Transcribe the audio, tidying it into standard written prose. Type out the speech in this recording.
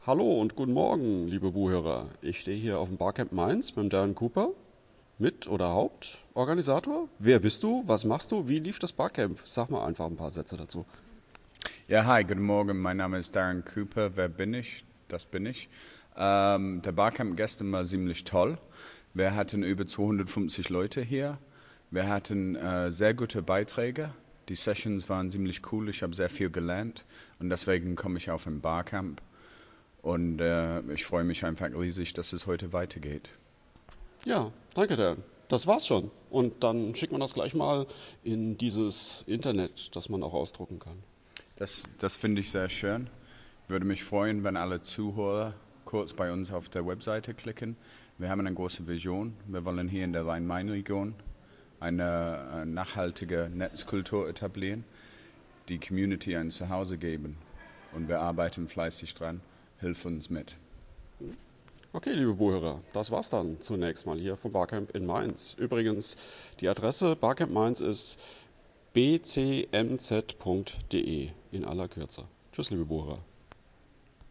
Hallo und guten Morgen, liebe Buchhörer. Ich stehe hier auf dem Barcamp Mainz mit dem Darren Cooper, Mit- oder Hauptorganisator. Wer bist du? Was machst du? Wie lief das Barcamp? Sag mal einfach ein paar Sätze dazu. Ja, hi, guten Morgen. Mein Name ist Darren Cooper. Wer bin ich? Das bin ich. Der Barcamp gestern war ziemlich toll. Wir hatten über 250 Leute hier. Wir hatten sehr gute Beiträge. Die Sessions waren ziemlich cool. Ich habe sehr viel gelernt und deswegen komme ich auf ein Barcamp. Und ich freue mich einfach riesig, dass es heute weitergeht. Ja, danke, Darren. Das war's schon. Und dann schickt man das gleich mal in dieses Internet, das man auch ausdrucken kann. Das finde ich sehr schön. Ich würde mich freuen, wenn alle Zuhörer kurz bei uns auf der Webseite klicken. Wir haben eine große Vision. Wir wollen hier in der Rhein-Main-Region eine nachhaltige Netzkultur etablieren, die Community ein Zuhause geben. Und wir arbeiten fleißig dran. Hilf uns mit. Okay, liebe Buchhörer, das war's dann zunächst mal hier vom Barcamp in Mainz. Übrigens, die Adresse Barcamp Mainz ist bcmz.de in aller Kürze. Tschüss, liebe Buchhörer.